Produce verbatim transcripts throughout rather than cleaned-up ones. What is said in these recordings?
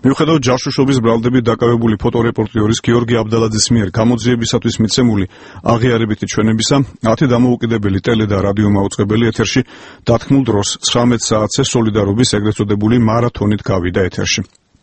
მიუხედავად ჯაშუშობის ბრალდებით დაკავებული ფოტორეპორტიორის გიორგი აბდალაძის მიერ გამოძიებისათვის მიცემული აღიარებითი ჩვენებისა, ათი დამოუკიდებელი ტელე და რადიო მაუწყებელი ეთერში დათქმულ დროს ცხრამეტ საათზე სოლიდარობის ეგრეთ წოდებული მარათონით გავიდა ეთერში.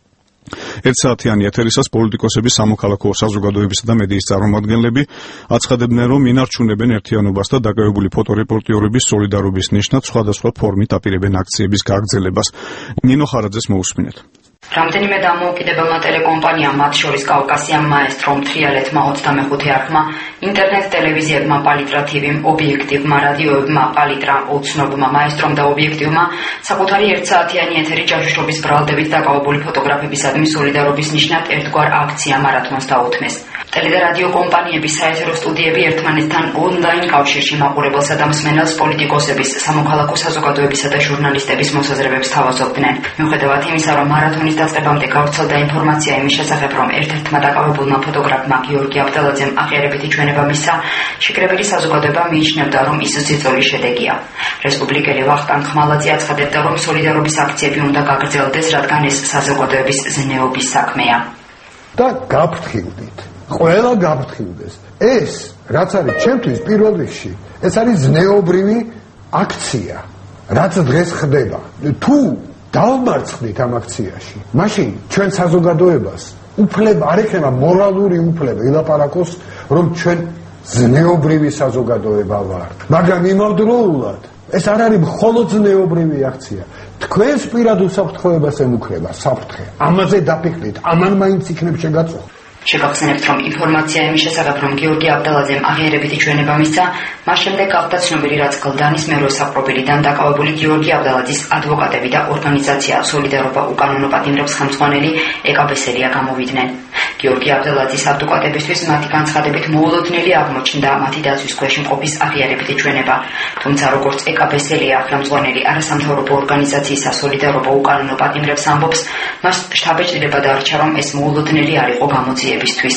ერთსაათიანი ეთერისას პოლიტიკოსები, სამოქალაქო საზოგადოებისა და მედიის წარმომადგენლები აცხადებდნენ, რომ ინარჩუნებენ ერთიანობას და დაკავებული ფოტორეპორტიორების სოლიდარობის ნიშნად სხვადასხვა ფორმით აპირებენ აქციების გაგრძელებას. ნინო ხარაძეს მოусმინეთ. რამდენიმე დამოუკიდებელმა ტელეკომპანიამ, მათ შორის კავკასიამ, მაესტრომ, თრიალეთმა, ოცდამეხუთე არხმა, ინტერნეტ ტელევიზიებმა, პალიტრა თივიმ, ობიექტივმა, რადიოებმა, პალიტრა, ოცნობმა, მაესტრომ და ობიექტივმა საკუთარი ერთსაათიანი ეთერი ჯაშუშობის ბრალდებით დაკავებული ფოტოგრაფებისადმი სოლიდარობის ნიშნად ერთგვარ აქცია მარათონს დაუთმეს. ტელე და რადიო კომპანიების საეთერო სტუდიები ერთმანეთთან ონლაინ კავშირში მაყურებელსა და მსმენელს პოლიტიკოსების, სამოქალაქო საზოგადოებისა და ჟურნალისტების მოსაზრებებს თავაზობდნენ. მიუხედავად იმისა, რომ მარათონის დაწყებამდე გავრცელდა ინფორმაცია იმის შესახებ, რომ ერთ-ერთმა დაკავებულმა ფოტოგრაფმა გიორგი აბდალაძემ აღიარებითი ჩვენება მისცა, შეკრებილი საზოგადოება მიიჩნევდა, რომ ის ზეწოლის შედეგია. რესპუბლიკელი ვახტანგ ხმალაძე აცხადებდა, რომ სოლიდარობის აქციები უნდა გაგრძელდეს, რადგან ეს საზოგადოების ზნეობის საქმეა. და გაფრთხილდით. ყველა გაფრთხილდეს. ეს, რაც არის ჩემთვის პირველ რიგში, ეს არის ზნეობრივი აქცია, რაც დღეს ხდება. თუ დავმარცხდით ამ აქციაში, მაშინ ჩვენ საზოგადოებას უფლება არ ექნება მორალური უფლება ილაპარაკოს, რომ ჩვენ ზნეობრივი საზოგადოება ვართ. მაგრამ იმავდროულად ეს არ არის მხოლოდ ზნეობრივი აქცია. თქვენს პირად უსაფრთხოებას ემუქრება საფრთხე. ამაზე დაფიქრდით, ამან მაინც იქნებ შეგაწყვეტ. შეგახსენებთ, რომ ინფორმაცია იმის შესახებ, რომ გიორგი აბდალაძემ აღიარებითი ჩვენება მისცა, მას შემდეგ გახდა ცნობილი, რაც გლდანის მერვე საპყრობილიდან დაკავებული გიორგი აბდალაძის ადვოკატები და ორგანიზაცია სოლიდარობა უკანონო პატიმრებს ხელმძღვანელი ეკაბესელია გამოვიდნენ. გიორგი აბდალაძის ადვოკატებისთვის მათი განცხადებით მოულოდნელი აღმოჩნდა მათი დაცვის ქვეშ მყოფის აღიარებითი ჩვენება. თუმცა როგორც ეკაბესელია ხელმძღვანელი არასამთავრობო ორგანიზაციის სოლიდარობა უკანონო პატიმრებს ამბობს, მას შთაბეჭდილება დარჩა, რომ ეს მოულოდნელი არ იყო გამოძიებისთვის.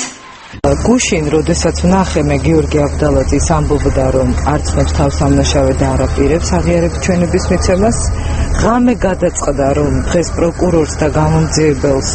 გუშინ, როდესაც ვნახე მე გიორგი აბდალაძის ამბობდა, რომ არცნობს თავს ამნაშავე და არაპირებს აღიარებით ჩვენების მიცემას, ღამე გადაწყდა, რომ დღეს პროკურორს და გამომძიებელს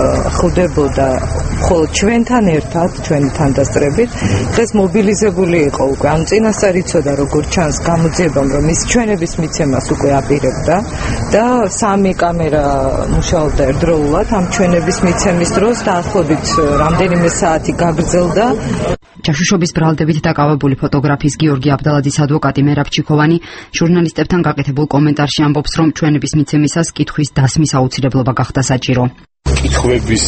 ხვდებოდა მხოლოდ ჩვენთან ერთად, ჩვენი თანდასწრებით. დღეს მობილიზებული იყო უკვე, ამ წინასწარ იცოდა, როგორც ჩანს გამოძიებამ, რომ ის ჩვენების მიცემას უკვე აპირებდა და სამი კამერა მუშაობდა ერთდროულად ამ ჩვენების მიცემის დროს, დაახლოებით რამდენიმე საათი გაგრძელდა. ჯაშუშობის ბრალდებით დაკავებული ფოტოგრაფის გიორგი აბდალაძის ადვოკატი მერაბ ჩიქოვანი ჟურნალისტებთან გაკეთებულ კომენტარში ამბობს, რომ ჩვენების მიცემისას კითხვის დასმის აუცილებლობა გახდა საჭირო. კითხვების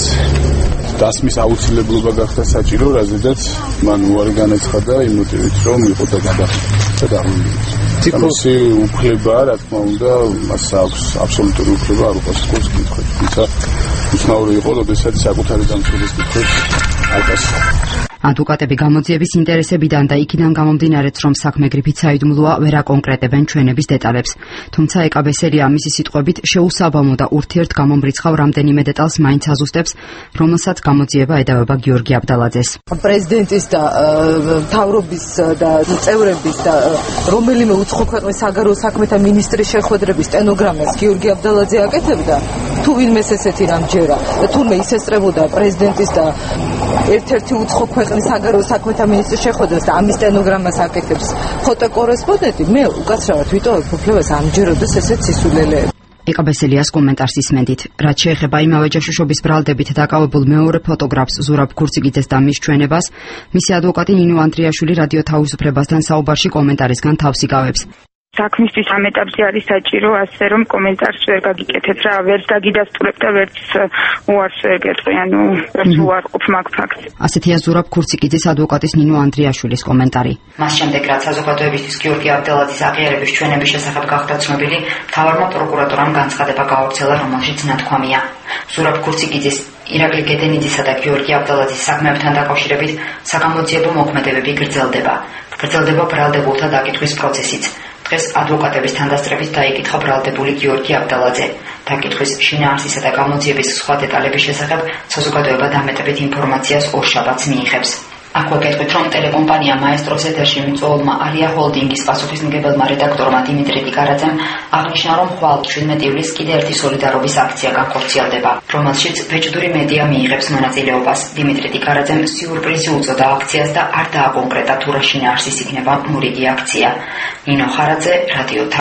დასმის აუცილებლობა გახდა საჭირო, რაზედაც მან უარი განაცხადა იმ მოტივით, რომ იყო და გადახდა დაგვიმდით. თითქოსი უფლება, რა თქმა უნდა, მას აქვს აბსოლუტური უფლება არ უპასუხოს კითხვებს. თუმცა უცნაური იყო, როდესაც საკუთარი დამცველის კითხვებს აკასა. ადვოკატები გამოძიების ინტერესებიდან და იქიდან გამომდინარეც, რომ საქმე გრიფით საიდუმლოა, ვერ აკონკრეტებენ ჩვენების დეტალებს. თუმცა ეკაბესელია მისი სიტყვებით შეუსაბამო და ურთიერთგამომრიცხავ რამდენიმე დეტალს მაინც აზუსტებს, რომელსაც გამოძიება ედავება გიორგი აბდალაძეს. პრეზიდენტის და მთავრობის და წევრების და რომელიმე უცხო ქვეყნის საგარეო საქმეთა მინისტრის შეხვედრების სტენოგრამას გიორგი აბდალაძე აკეთებდა, თუ ვინმეს ესეთი რამ ჯერა და თურმე ისესწრებოდა პრეზიდენტის და ერთ-ერთი უცხო ქვეყნის საგარეო საქმეთა მინისტრის შეხვედრას და ამის სტენოგრამას აკეთებს ფოტოკორესპონდენტი, მე უკაცრავად ვიტოვებ უფლებას ამჯეროდეს ესეთ სისულელეები. ეკაბესელიას კომენტარს ისმენდით. რაც შეეხება იმავე ჯაშუშობის ბრალდებით დაკავებულ მეორე ფოტოგრაფს ზურაბ ქურციგიძეს და მის ჩვენებას, მისი ადვოკატი ნინო ანდრიაშვილი რადიო თავისუფლებასთან საუბარში კომენტარისგან თავს იგავებს. საქმისთვის ამ ეტაპზე არის საჭირო ასე, რომ კომენტარს ვერ გაგიკეთებ რა, ვერც გაგიდასტურებ და ვერც უარს ვერ გეტყვი, ანუ ვერც უარყოფ მაგ ფაქტს. ასეთია ზურაბ ქურციგიძის ადვოკატის ნინო ანდრიაშვილის კომენტარი. მას შემდეგ, რაც საზოგადოებისთვის გიორგი აბდალაძის აღიარების ჩვენების შესახებ გახდა ცნობილი, მთავარმა პროკურატორამ განცხადება გაავრცელა, რომელშიც ნათქვამია. ზურაბ ქურციგიძის, ირაკლი გედენიძისა და გიორგი აბდალაძის საქმეებთან დაკავშირებით საგამოძიებო მოქმედებები გრძელდება. გრძელდება ბრალდებულთა დაკითხვის პროცესიც. დღეს ადვოკატების თანდასწრებით დაიკითხა ბრალდებული გიორგი აბდალაძე. დაკითხვის შინაარსისა და გამოძიების სხვა დეტალების შესახებ საზოგადოება დამეტებით ინფორმაციას ორშაბათს მიიღებს. აქვე გეტყვით, რომ ტელეკომპანია მაესტროს ეთერში მიწვეულმა ალია ჰოლდინგის პასუხისმგებელმა რედაქტორმა დიმიტრი ტიკარაძემ აღნიშნა, რომ ხვალ შვიდმეტი ივლისს კიდევ ერთი სოლიდარობის აქცია განხორციელდება, რომელშიც ბეჭდური მედია მიიღებს მონაწილეობას. დიმიტრი ტიკარაძემ სიურპრიზი უწოდა აქციას და არ დააკონკრეტა თუ რა შინაარსის იქნება მორიგი აქცია. ნინო ხარაძე, რადიო